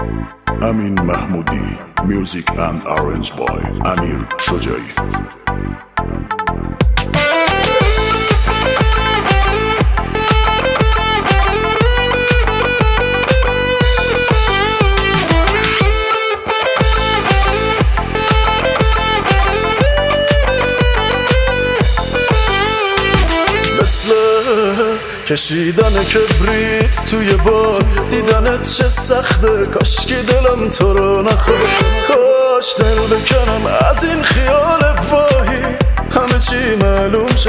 امین محمودی. Music and Arrange by امیر شجاعی. کشیدن کبریت توی بار، دیدنت چه سخته، کاش که دلم تو رو نخواد. کاش دل بکنم از این خیال واهی، همه چی معلوم شه،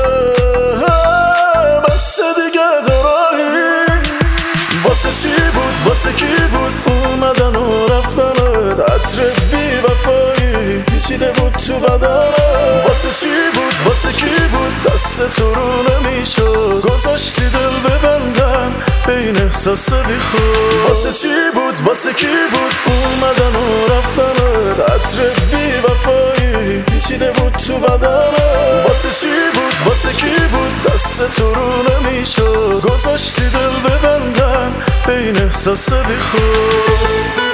بس دیگه دراهی. واسه چی بود، واسه کی بود اومدن و رفتنت، عطر بی وفایی پیچیده بود تو بدنت. واسه چی بود، واسه کی بود دست تو رو نمیشد، گذاشتی دل ببندم به این احساس بی خود. واسه چی بود، واسه کی بود اومدن و رفتنت، عطر بی وفایی پیچیده بود تو بدنت. واسه چی بود، واسه کی بود دست تو رو نمیشد، گذاشتی دل ببندم به این احساس بی خود.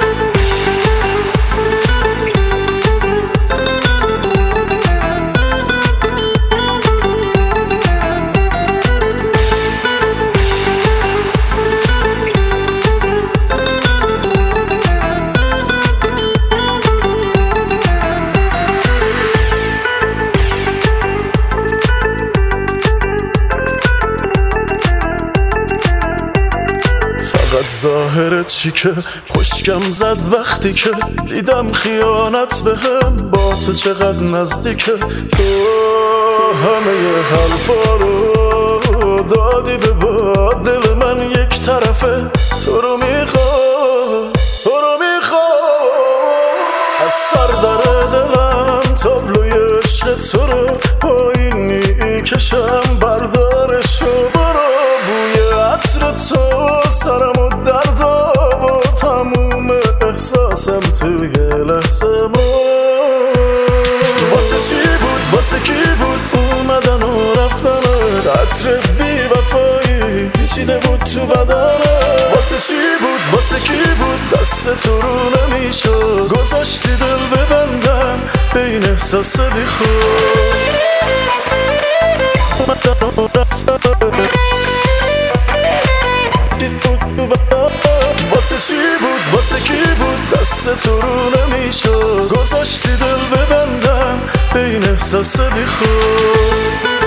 ظاهرت چی که خشکم زد وقتی که دیدم خیانت بهم با تو چقدر نزدیکه. تو همه حرفا رو دادی به باد، دل من یک طرفه تو رو میخواد، تو رو میخواد. از سر در دلم تابلوی عشق تو رو با این میکشم، بردارشو برو. بوی عطر تو سرم و درد و تموم احساسم توی لحظه بود. واسه چی بود، واسه کی بود اومدن و رفتنت، عطر بی وفایی پیچیده بود تو بدنت. واسه چی بود، واسه کی بود دست تو رو نمیشد، گذاشتی دل ببندم به این احساس بی خود. واسه چی بود، واسه کی بود دست تو رو نمیشد، گذاشتی دل ببندم به این احساس بی خود.